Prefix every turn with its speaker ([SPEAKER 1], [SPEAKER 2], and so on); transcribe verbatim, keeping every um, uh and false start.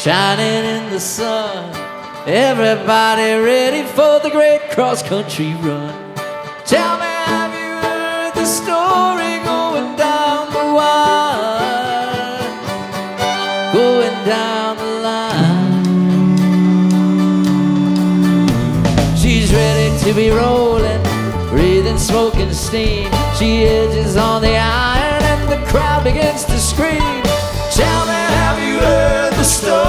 [SPEAKER 1] shining in the sun. Everybody ready for the great cross-country run. Tell me, have you heard the story going down the wire? Going down the line. She's ready to be rolling, breathing smoke and steam. She edges on the iron and the crowd begins to scream.